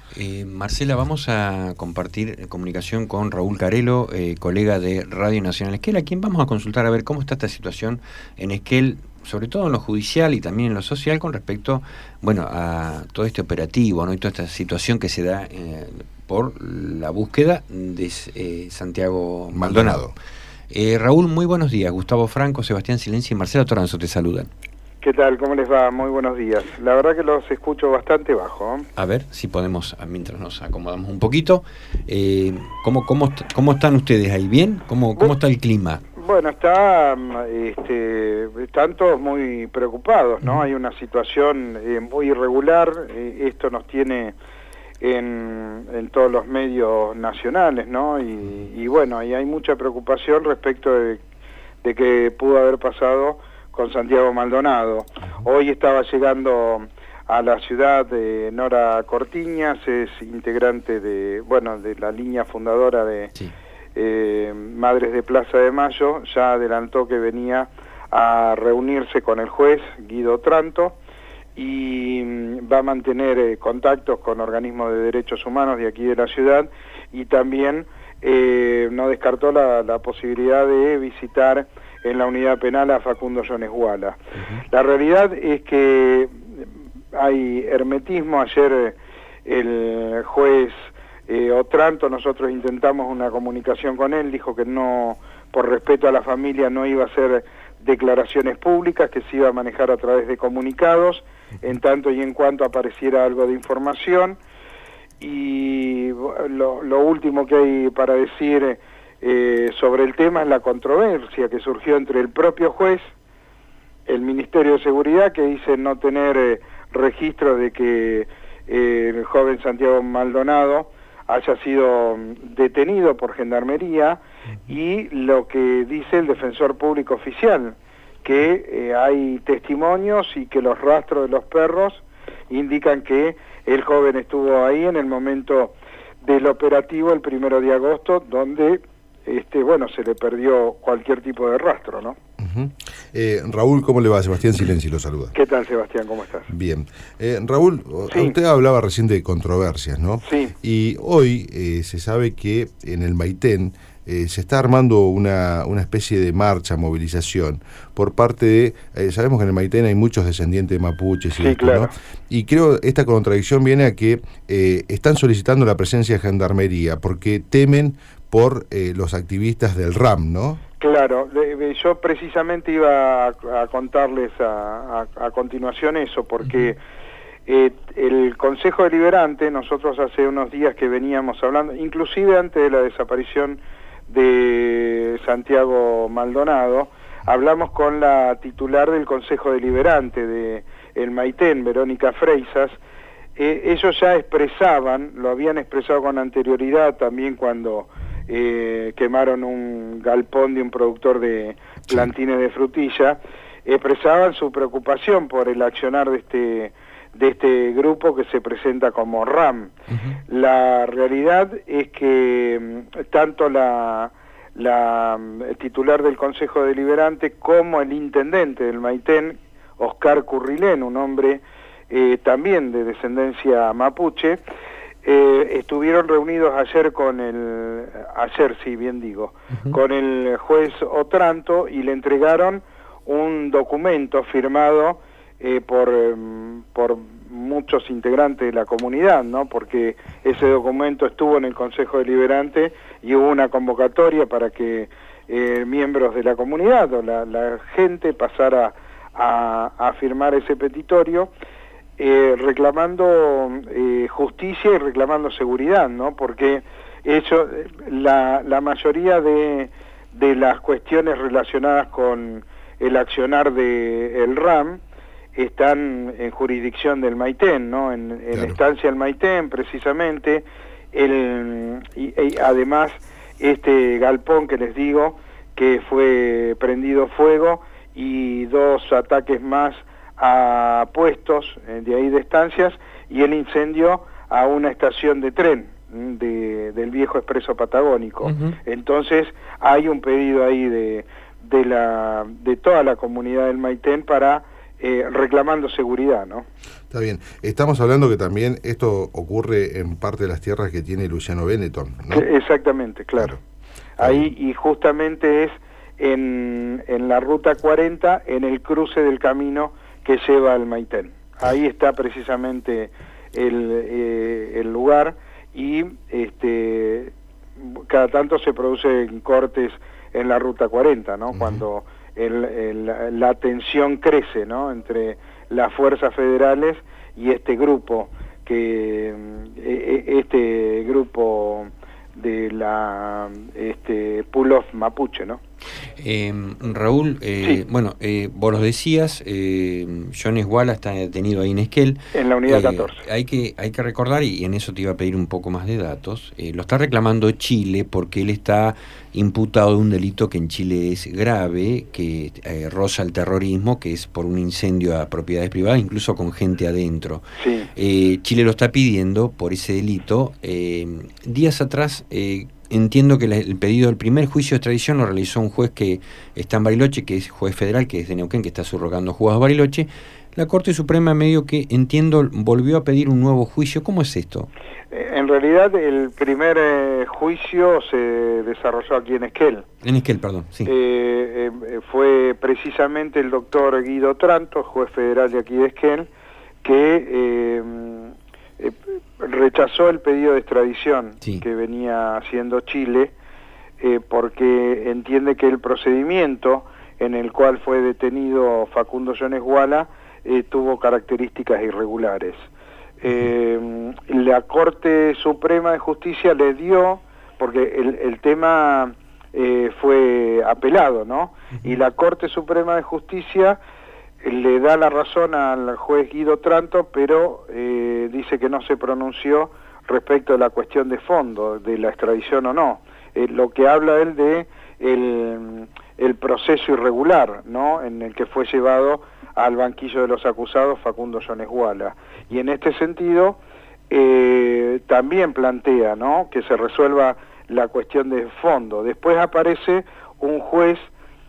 Marcela, vamos a compartir comunicación con Raúl Carelo, colega de Radio Nacional Esquel, a quien vamos a consultar a ver cómo está esta situación en Esquel, sobre todo en lo judicial y también en lo social, con respecto, bueno, a todo este operativo, ¿no? Y toda esta situación que se da por la búsqueda de Santiago Maldonado. Raúl, muy buenos días. Gustavo Franco, Sebastián Silenzi y Marcela Toranzo te saludan. ¿Qué tal? ¿Cómo les va? Muy buenos días. La verdad que los escucho bastante bajo. A ver si podemos, mientras nos acomodamos un poquito, ¿cómo están ustedes ahí? ¿Bien? ¿Cómo está el clima? Bueno, están todos muy preocupados, ¿no? Hay una situación muy irregular, esto nos tiene en todos los medios nacionales, ¿no? Y bueno, y hay mucha preocupación respecto de que pudo haber pasado con Santiago Maldonado. Hoy estaba llegando a la ciudad de Nora Cortiñas, es integrante de la línea fundadora de Madres de Plaza de Mayo. Ya adelantó que venía a reunirse con el juez Guido Tranto y va a mantener contactos con organismos de derechos humanos de aquí de la ciudad, y también no descartó la posibilidad de visitar en la unidad penal a Facundo Jones Guala. La realidad es que hay hermetismo. Ayer el juez Otranto, nosotros intentamos una comunicación con él, dijo que no, por respeto a la familia, no iba a hacer declaraciones públicas, que se iba a manejar a través de comunicados, en tanto y en cuanto apareciera algo de información. Y lo último que hay para decir sobre el tema es la controversia que surgió entre el propio juez, el Ministerio de Seguridad, que dice no tener registro de que el joven Santiago Maldonado haya sido detenido por Gendarmería, y lo que dice el defensor público oficial, que hay testimonios y que los rastros de los perros indican que el joven estuvo ahí en el momento del operativo el 1 de agosto, donde se le perdió cualquier tipo de rastro, ¿no? Raúl, ¿cómo le va? Sebastián Silenzi lo saluda. ¿Qué tal, Sebastián? ¿Cómo estás? Bien. Raúl, sí. Usted hablaba recién de controversias, ¿no? Sí. Y hoy se sabe que en el Maitén se está armando una especie de marcha, movilización, por parte de... sabemos que en el Maitén hay muchos descendientes de mapuches y sí, esto, claro, ¿no? Y creo esta contradicción viene a que están solicitando la presencia de Gendarmería porque temen por los activistas del RAM, ¿no? Claro, yo precisamente iba a contarles a continuación eso, porque el Consejo Deliberante, nosotros hace unos días que veníamos hablando, inclusive antes de la desaparición de Santiago Maldonado, hablamos con la titular del Consejo Deliberante de el Maitén, Verónica Freisas. Ellos ya expresaban, lo habían expresado con anterioridad también cuando quemaron un galpón de un productor de plantines de frutilla, expresaban su preocupación por el accionar de este grupo que se presenta como RAM. La realidad es que tanto la titular del Consejo Deliberante como el intendente del Maitén, Oscar Currilén, un hombre también de descendencia mapuche, estuvieron reunidos ayer con el juez Otranto, y le entregaron un documento firmado por muchos integrantes de la comunidad, ¿no? Porque ese documento estuvo en el Consejo Deliberante y hubo una convocatoria para que miembros de la comunidad o la gente pasara a firmar ese petitorio, reclamando justicia y reclamando seguridad, ¿no? Porque la mayoría de las cuestiones relacionadas con el accionar del RAM están en jurisdicción del Maitén, ¿no? En la estancia del Maitén, precisamente, y además este galpón que les digo que fue prendido fuego, y 2 ataques más a puestos de ahí de estancias, y el incendio a una estación de tren del viejo expreso patagónico. Entonces hay un pedido ahí de toda la comunidad del Maitén para reclamando seguridad, ¿no? Está bien. Estamos hablando que también esto ocurre en parte de las tierras que tiene Luciano Benetton, ¿no? Exactamente, claro. Ahí, y justamente es en la ruta 40, en el cruce del camino que lleva al Maitén. Ahí está precisamente el lugar, y cada tanto se producen cortes en la ruta 40, ¿no? Cuando la tensión crece, ¿no? Entre las fuerzas federales y este grupo de la Pull-off Mapuche, ¿no? Raúl, sí. Bueno, vos lo decías, Jones Walla está detenido ahí en Esquel. En la unidad 14. Hay que recordar, y en eso te iba a pedir un poco más de datos, lo está reclamando Chile porque él está imputado de un delito que en Chile es grave, que roza el terrorismo, que es por un incendio a propiedades privadas, incluso con gente adentro. Sí. Chile lo está pidiendo por ese delito. Días atrás... entiendo que el pedido del primer juicio de extradición lo realizó un juez que está en Bariloche, que es juez federal, que es de Neuquén, que está subrogando juzgados de Bariloche. La Corte Suprema, medio que, entiendo, volvió a pedir un nuevo juicio. ¿Cómo es esto? En realidad, el primer juicio se desarrolló aquí en Esquel. En Esquel, perdón, sí. Fue precisamente el doctor Guido Tranto, juez federal de aquí de Esquel, que rechazó el pedido de extradición que venía haciendo Chile, porque entiende que el procedimiento en el cual fue detenido Facundo Jones Walla tuvo características irregulares. La Corte Suprema de Justicia le dio, porque el tema fue apelado, ¿no? Y la Corte Suprema de Justicia le da la razón al juez Guido Tranto, pero dice que no se pronunció respecto de la cuestión de fondo, de la extradición o no. Lo que habla él de el proceso irregular, ¿no? En el que fue llevado al banquillo de los acusados Facundo Jones Walla. Y en este sentido también plantea, ¿no?, que se resuelva la cuestión de fondo. Después aparece un juez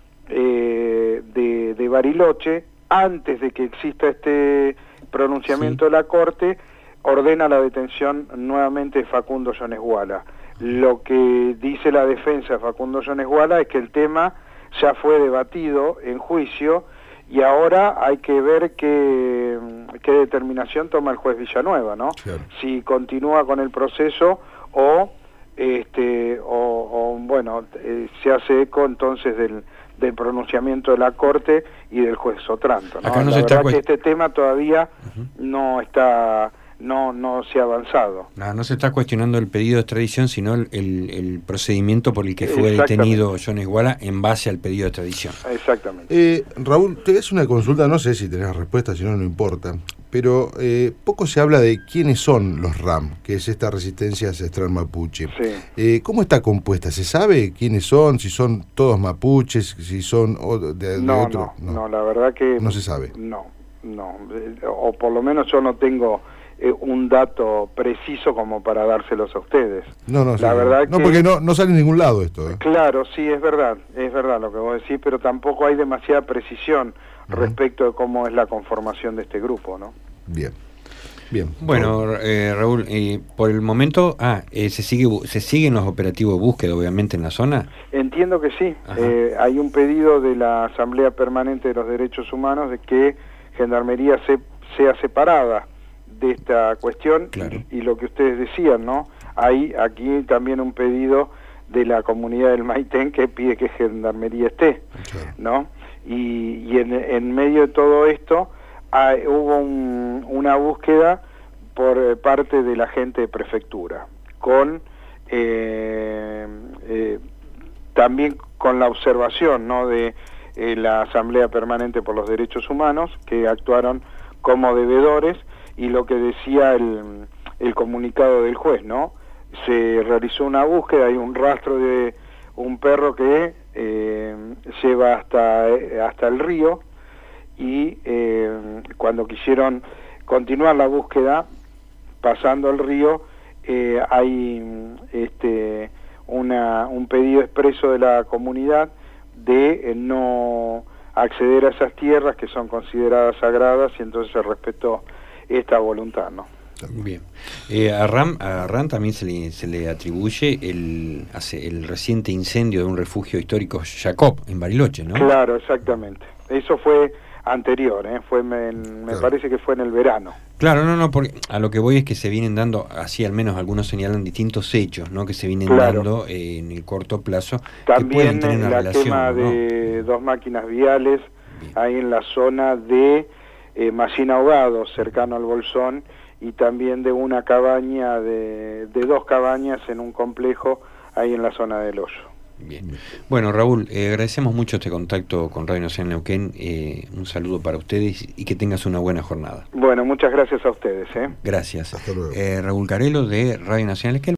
de Bariloche, antes de que exista este pronunciamiento de la Corte, ordena la detención nuevamente de Facundo Jones Walla. Lo que dice la defensa de Facundo Jones Walla es que el tema ya fue debatido en juicio y ahora hay que ver qué determinación toma el juez Villanueva, ¿no? Claro. Si continúa con el proceso o bueno, se hace eco entonces del pronunciamiento de la Corte y del juez Otranto, ¿no? Acá no la se verdad está que este tema todavía no está, no se ha avanzado. No se está cuestionando el pedido de extradición, sino el procedimiento por el que fue detenido Jones Walla en base al pedido de extradición. Exactamente. Raúl, te ves una consulta, no sé si tenés respuesta, si no, no importa, pero poco se habla de quiénes son los RAM, que es esta resistencia ancestral mapuche. Sí. ¿Cómo está compuesta? ¿Se sabe quiénes son? ¿Si son todos mapuches? ¿Si son de otro? No, la verdad que... No se sabe. No, o por lo menos yo no tengo un dato preciso como para dárselos a ustedes. La verdad que... porque no sale en ningún lado esto. Claro, sí, es verdad lo que vos decís, pero tampoco hay demasiada precisión respecto de cómo es la conformación de este grupo, ¿no? Bien. Bueno, Raúl, por el momento, ¿se siguen los operativos de búsqueda, obviamente, en la zona? Entiendo que sí. Hay un pedido de la Asamblea Permanente de los Derechos Humanos de que Gendarmería sea separada de esta cuestión. Claro. Y lo que ustedes decían, ¿no? Hay aquí también un pedido de la comunidad del Maitén que pide que Gendarmería esté, claro, ¿no? Y en medio de todo esto hubo una búsqueda por parte de la gente de prefectura, con también con la observación, ¿no?, de la Asamblea Permanente por los Derechos Humanos, que actuaron como deudores, y lo que decía el comunicado del juez, ¿no? Se realizó una búsqueda, hay un rastro de un perro que lleva hasta el río, y cuando quisieron continuar la búsqueda pasando el río, hay un pedido expreso de la comunidad de no acceder a esas tierras que son consideradas sagradas, y entonces se respetó esta voluntad, ¿no? Bien. A RAM también se le atribuye el reciente incendio de un refugio histórico Jacob en Bariloche, ¿no? Claro, exactamente. Eso fue anterior, me parece que fue en el verano. Claro, no, porque a lo que voy es que se vienen dando, así al menos algunos señalan, distintos hechos, ¿no? Que se vienen dando en el corto plazo. También que tener una relación, tema de 2 máquinas viales, ahí en la zona de Macina Ahogado, cercano al Bolsón, y también de una cabaña, de 2 cabañas en un complejo ahí en la zona del Hoyo. Bien. Bueno, Raúl, agradecemos mucho este contacto con Radio Nacional Neuquén. Un saludo para ustedes y que tengas una buena jornada. Bueno, muchas gracias a ustedes. Gracias. Hasta luego. Raúl Carelo de Radio Nacional Neuquén.